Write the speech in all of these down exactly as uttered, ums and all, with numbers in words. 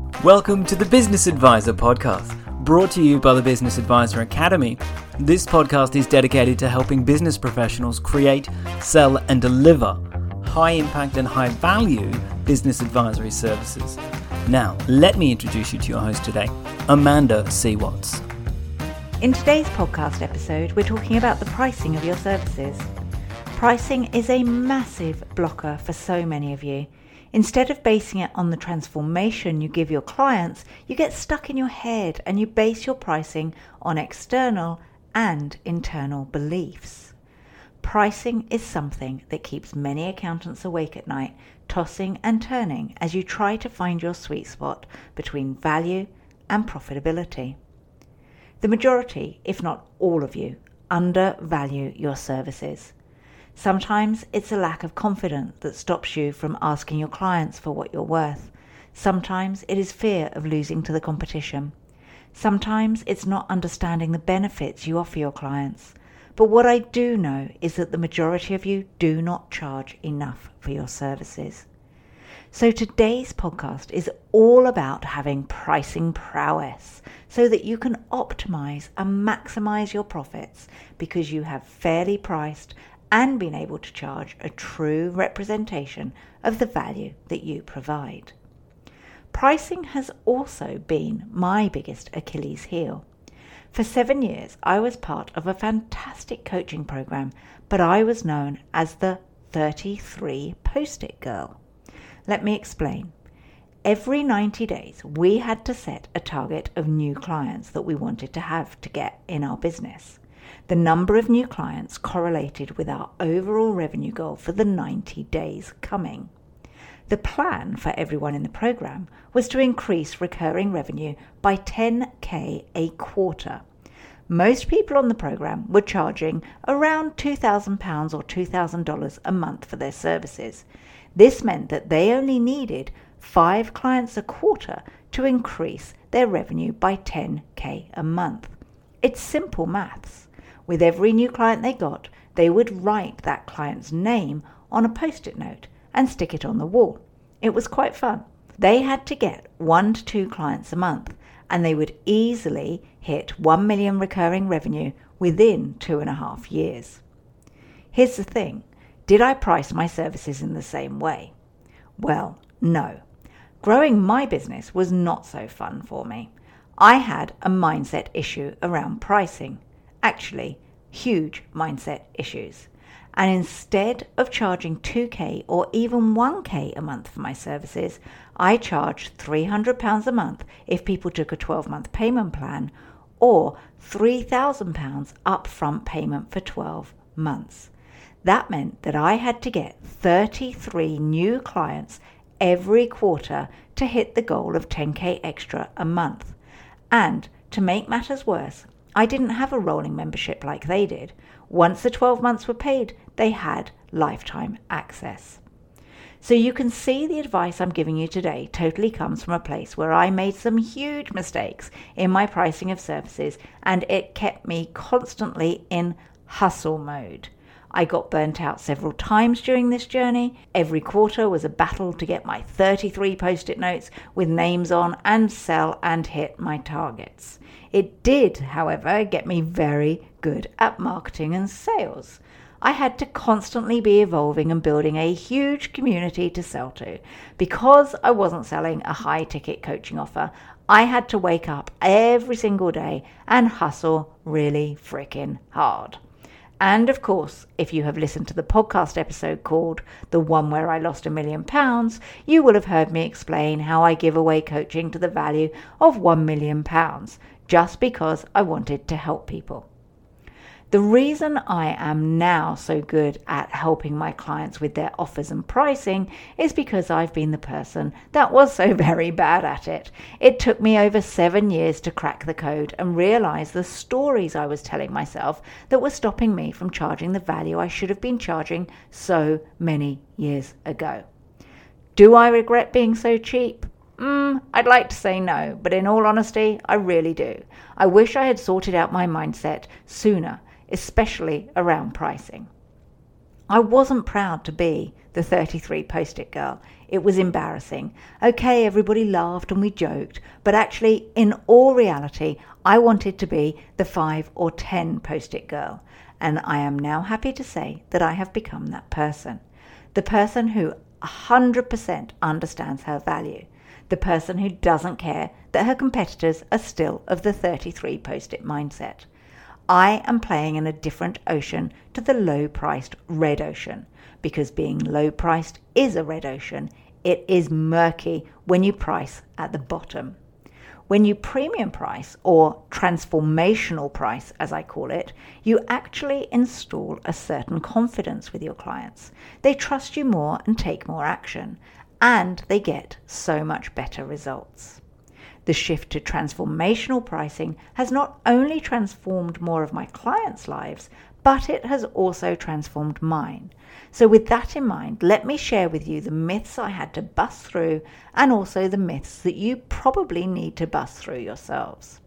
Welcome to the Business Advisor podcast, brought to you by the Business Advisor Academy. This podcast is dedicated to helping business professionals create, sell, and deliver high impact and high value business advisory services. Now, let me introduce you to your host today, Amanda C. Watts. In today's podcast episode, we're talking about the pricing of your services. Pricing is a massive blocker for so many of you. Instead of basing it on the transformation you give your clients, you get stuck in your head and you base your pricing on external and internal beliefs. Pricing is something that keeps many accountants awake at night, tossing and turning as you try to find your sweet spot between value and profitability. The majority, if not all of you, undervalue your services. Sometimes it's a lack of confidence that stops you from asking your clients for what you're worth. Sometimes it is fear of losing to the competition. Sometimes it's not understanding the benefits you offer your clients. But what I do know is that the majority of you do not charge enough for your services. So today's podcast is all about having pricing prowess so that you can optimize and maximize your profits because you have fairly priced and been able to charge a true representation of the value that you provide. Pricing has also been my biggest Achilles heel. For seven years, I was part of a fantastic coaching program, but I was known as the thirty-three post-it girl. Let me explain. Every ninety days, we had to set a target of new clients that we wanted to have to get in our business. The number of new clients correlated with our overall revenue goal for the ninety days coming. The plan for everyone in the program was to increase recurring revenue by ten thousand a quarter. Most people on the program were charging around two thousand pounds or two thousand dollars a month for their services. This meant that they only needed five clients a quarter to increase their revenue by ten thousand a month. It's simple maths. With every new client they got, they would write that client's name on a post-it note and stick it on the wall. It was quite fun. They had to get one to two clients a month, and they would easily hit one million recurring revenue within two and a half years. Here's the thing. Did I price my services in the same way? Well, no. Growing my business was not so fun for me. I had a mindset issue around pricing. Actually, huge mindset issues. And instead of charging two thousand or even one thousand a month for my services, I charged three hundred pounds a month if people took a twelve-month payment plan, or three thousand pounds upfront payment for twelve months. That meant that I had to get thirty-three new clients every quarter to hit the goal of ten thousand extra a month. And to make matters worse, I didn't have a rolling membership like they did. Once the twelve months were paid, they had lifetime access. So you can see the advice I'm giving you today totally comes from a place where I made some huge mistakes in my pricing of services, and it kept me constantly in hustle mode. I got burnt out several times during this journey. Every quarter was a battle to get my thirty-three post-it notes with names on and sell and hit my targets. It did, however, get me very good at marketing and sales. I had to constantly be evolving and building a huge community to sell to. Because I wasn't selling a high-ticket coaching offer, I had to wake up every single day and hustle really freaking hard. And of course, if you have listened to the podcast episode called The One Where I Lost a Million Pounds, you will have heard me explain how I give away coaching to the value of one million pounds, just because I wanted to help people. The reason I am now so good at helping my clients with their offers and pricing is because I've been the person that was so very bad at it. It took me over seven years to crack the code and realize the stories I was telling myself that were stopping me from charging the value I should have been charging so many years ago. Do I regret being so cheap? Mm, I'd like to say no, but in all honesty, I really do. I wish I had sorted out my mindset sooner, especially around pricing. I wasn't proud to be the thirty-three post-it girl. It was embarrassing. Okay, everybody laughed and we joked, but actually, in all reality, I wanted to be the five or ten post-it girl. And I am now happy to say that I have become that person. The person who one hundred percent understands her value. The person who doesn't care that her competitors are still of the thirty-three post-it mindset. I am playing in a different ocean to the low-priced red ocean, because being low-priced is a red ocean. It is murky when you price at the bottom. When you premium price, or transformational price as I call it, you actually install a certain confidence with your clients. They trust you more and take more action, and they get so much better results. The shift to transformational pricing has not only transformed more of my clients' lives, but it has also transformed mine. So with that in mind, let me share with you the myths I had to bust through, and also the myths that you probably need to bust through yourselves.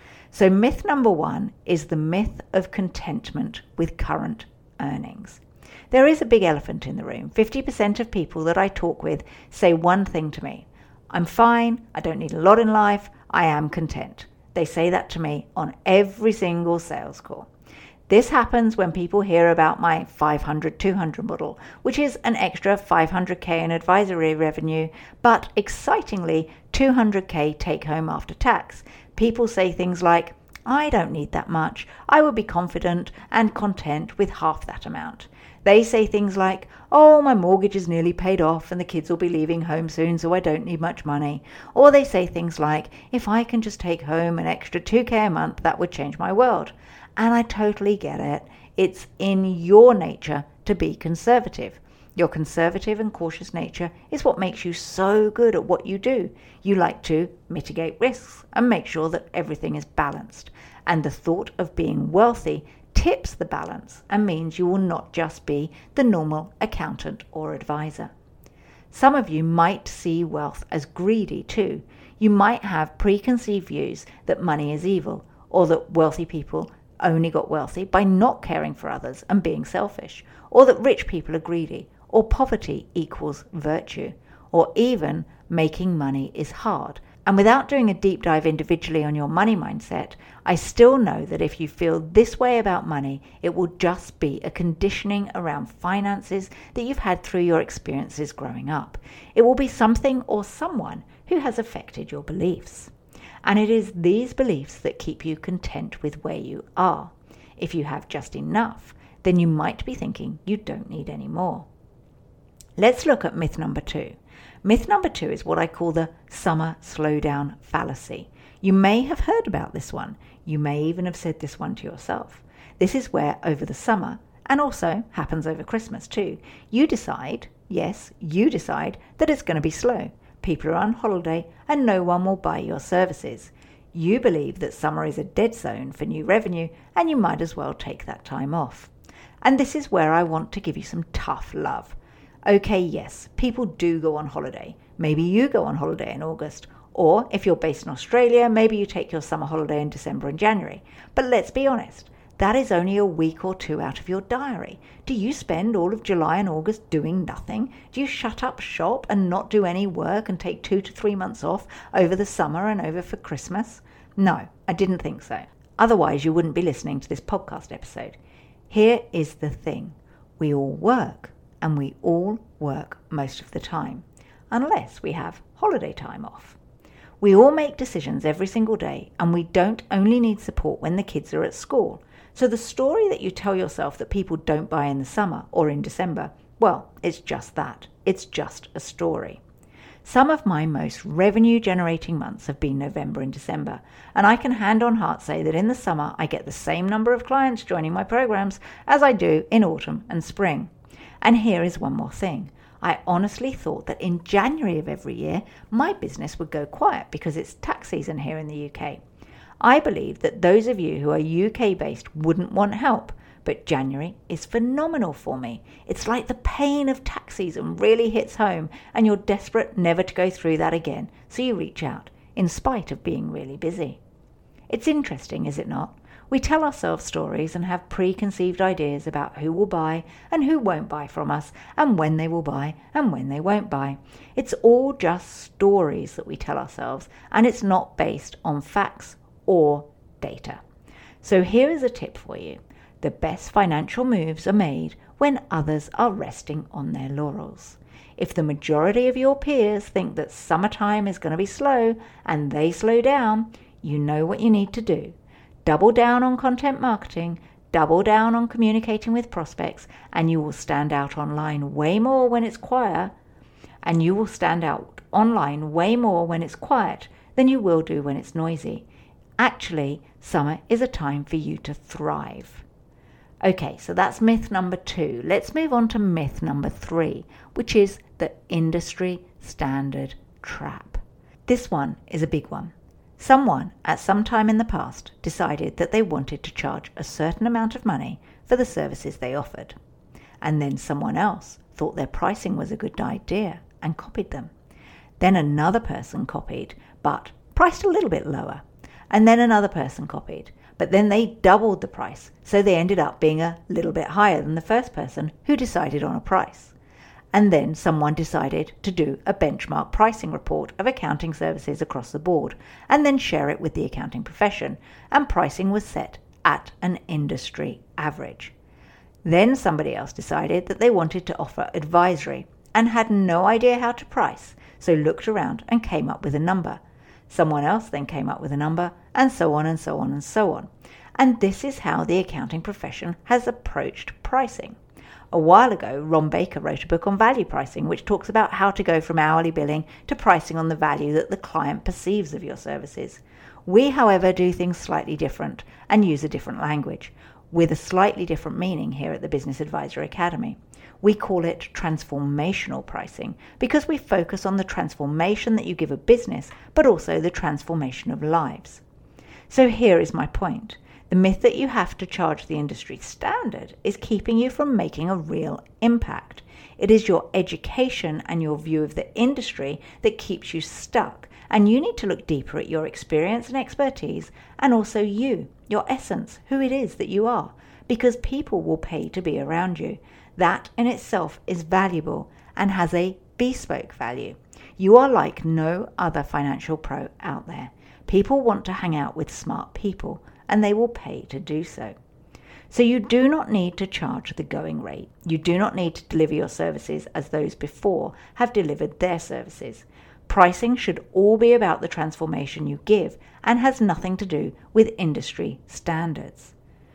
So myth number one is the myth of contentment with current earnings. There is a big elephant in the room. fifty percent of people that I talk with say one thing to me: I'm fine, I don't need a lot in life, I am content. They say that to me on every single sales call. This happens when people hear about my five hundred two hundred model, which is an extra five hundred thousand in advisory revenue, but excitingly two hundred thousand take home after tax. People say things like, I don't need that much, I would be confident and content with half that amount. They say things like, oh, my mortgage is nearly paid off and the kids will be leaving home soon, so I don't need much money. Or they say things like, if I can just take home an extra two thousand a month, that would change my world. And I totally get it. It's in your nature to be conservative. Your conservative and cautious nature is what makes you so good at what you do. You like to mitigate risks and make sure that everything is balanced. And the thought of being wealthy tips the balance and means you will not just be the normal accountant or advisor. Some of you might see wealth as greedy too. You might have preconceived views that money is evil, or that wealthy people only got wealthy by not caring for others and being selfish, or that rich people are greedy, or poverty equals virtue, or even making money is hard. And without doing a deep dive individually on your money mindset, I still know that if you feel this way about money, it will just be a conditioning around finances that you've had through your experiences growing up. It will be something or someone who has affected your beliefs. And it is these beliefs that keep you content with where you are. If you have just enough, then you might be thinking you don't need any more. Let's look at myth number two. Myth number two is what I call the summer slowdown fallacy. You may have heard about this one. You may even have said this one to yourself. This is where over the summer, and also happens over Christmas too, you decide, yes, you decide that it's going to be slow. People are on holiday and no one will buy your services. You believe that summer is a dead zone for new revenue and you might as well take that time off. And this is where I want to give you some tough love. Okay, yes, people do go on holiday. Maybe you go on holiday in August. Or if you're based in Australia, maybe you take your summer holiday in December and January. But let's be honest, that is only a week or two out of your diary. Do you spend all of July and August doing nothing? Do you shut up shop and not do any work and take two to three months off over the summer and over for Christmas? No, I didn't think so. Otherwise, you wouldn't be listening to this podcast episode. Here is the thing. We all work, and we all work most of the time, unless we have holiday time off. We all make decisions every single day, and we don't only need support when the kids are at school. So the story that you tell yourself that people don't buy in the summer or in December, well, it's just that. It's just a story. Some of my most revenue-generating months have been November and December, and I can hand on heart say that in the summer I get the same number of clients joining my programs as I do in autumn and spring. And here is one more thing. I honestly thought that in January of every year, my business would go quiet because it's tax season here in the U K. I believe that those of you who are U K-based wouldn't want help, but January is phenomenal for me. It's like the pain of tax season really hits home and you're desperate never to go through that again, so you reach out, in spite of being really busy. It's interesting, is it not? We tell ourselves stories and have preconceived ideas about who will buy and who won't buy from us, and when they will buy and when they won't buy. It's all just stories that we tell ourselves, and it's not based on facts or data. So here is a tip for you. The best financial moves are made when others are resting on their laurels. If the majority of your peers think that summertime is going to be slow and they slow down, you know what you need to do. Double down on content marketing, double down on communicating with prospects, and you will stand out online way more when it's quiet, and you will stand out online way more when it's quiet than you will do when it's noisy. Actually, summer is a time for you to thrive. Okay, so that's myth number two. Let's move on to myth number three, which is the industry standard trap. This one is a big one. Someone at some time in the past decided that they wanted to charge a certain amount of money for the services they offered. And then someone else thought their pricing was a good idea and copied them. Then another person copied, but priced a little bit lower. And then another person copied, but then they doubled the price, so they ended up being a little bit higher than the first person who decided on a price. And then someone decided to do a benchmark pricing report of accounting services across the board, and then share it with the accounting profession, and pricing was set at an industry average. Then somebody else decided that they wanted to offer advisory, and had no idea how to price, so looked around and came up with a number. Someone else then came up with a number, and so on and so on and so on. And this is how the accounting profession has approached pricing. A while ago, Ron Baker wrote a book on value pricing, which talks about how to go from hourly billing to pricing on the value that the client perceives of your services. We, however, do things slightly different and use a different language, with a slightly different meaning here at the Business Advisor Academy. We call it transformational pricing because we focus on the transformation that you give a business, but also the transformation of lives. So here is my point. The myth that you have to charge the industry standard is keeping you from making a real impact. It is your education and your view of the industry that keeps you stuck, and you need to look deeper at your experience and expertise, and also you, your essence, who it is that you are, because people will pay to be around you. That in itself is valuable and has a bespoke value. You are like no other financial pro out there. People want to hang out with smart people, and they will pay to do so. So you do not need to charge the going rate. You do not need to deliver your services as those before have delivered their services. Pricing should all be about the transformation you give and has nothing to do with industry standards.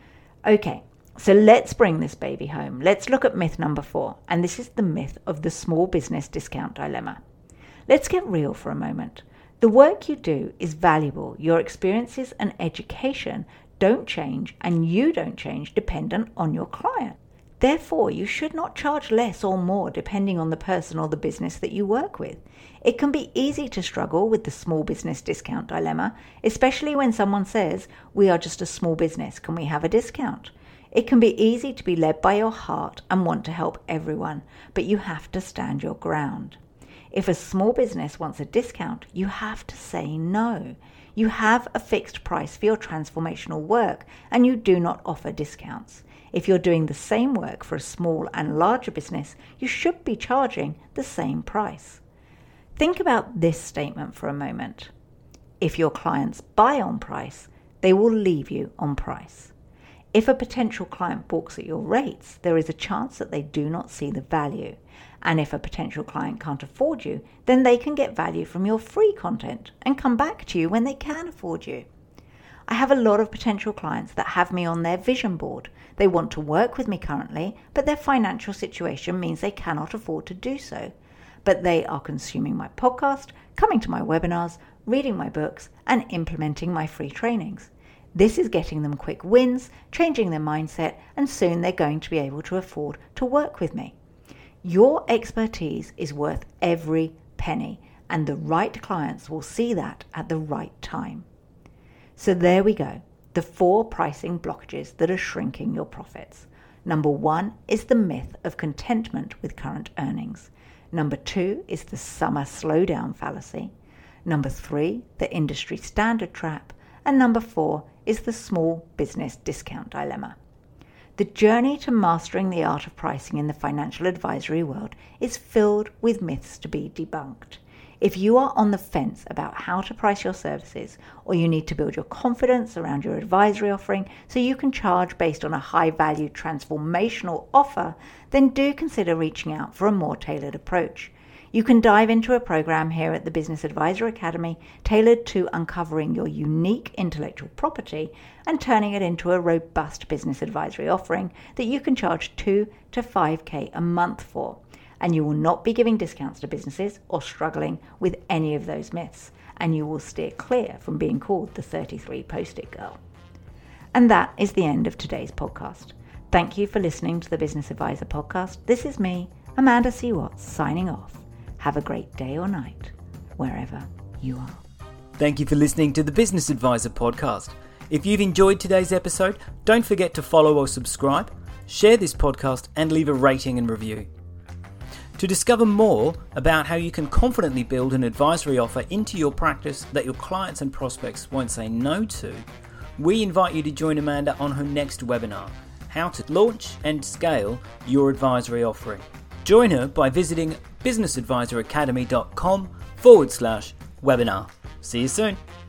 Okay, so let's bring this baby home. Let's look at myth number four, and this is the myth of the small business discount dilemma. Let's get real for a moment. The work you do is valuable. Your experiences and education don't change, and you don't change dependent on your client. Therefore, you should not charge less or more depending on the person or the business that you work with. It can be easy to struggle with the small business discount dilemma, especially when someone says, "We are just a small business, can we have a discount?" It can be easy to be led by your heart and want to help everyone, but you have to stand your ground. If a small business wants a discount, you have to say no. You have a fixed price for your transformational work, and you do not offer discounts. If you're doing the same work for a small and larger business, you should be charging the same price. Think about this statement for a moment. If your clients buy on price, they will leave you on price. If a potential client balks at your rates, there is a chance that they do not see the value. And if a potential client can't afford you, then they can get value from your free content and come back to you when they can afford you. I have a lot of potential clients that have me on their vision board. They want to work with me currently, but their financial situation means they cannot afford to do so. But they are consuming my podcast, coming to my webinars, reading my books, and implementing my free trainings. This is getting them quick wins, changing their mindset, and soon they're going to be able to afford to work with me. Your expertise is worth every penny, and the right clients will see that at the right time. So there we go, the four pricing blockages that are shrinking your profits. Number one is the myth of contentment with current earnings. Number two is the summer slowdown fallacy. Number three, the industry standard trap. And number four is the small business discount dilemma. The journey to mastering the art of pricing in the financial advisory world is filled with myths to be debunked. If you are on the fence about how to price your services, or you need to build your confidence around your advisory offering so you can charge based on a high-value transformational offer, then do consider reaching out for a more tailored approach. You can dive into a program here at the Business Advisor Academy tailored to uncovering your unique intellectual property and turning it into a robust business advisory offering that you can charge two to five K a month for. And you will not be giving discounts to businesses or struggling with any of those myths. And you will steer clear from being called the thirty-three post-it girl. And that is the end of today's podcast. Thank you for listening to the Business Advisor podcast. This is me, Amanda C. Watts, signing off. Have a great day or night, wherever you are. Thank you for listening to the Business Advisor podcast. If you've enjoyed today's episode, don't forget to follow or subscribe, share this podcast, and leave a rating and review. To discover more about how you can confidently build an advisory offer into your practice that your clients and prospects won't say no to, we invite you to join Amanda on her next webinar, How to Launch and Scale Your Advisory Offering. Join her by visiting businessadvisoracademy.com forward slash webinar. See you soon.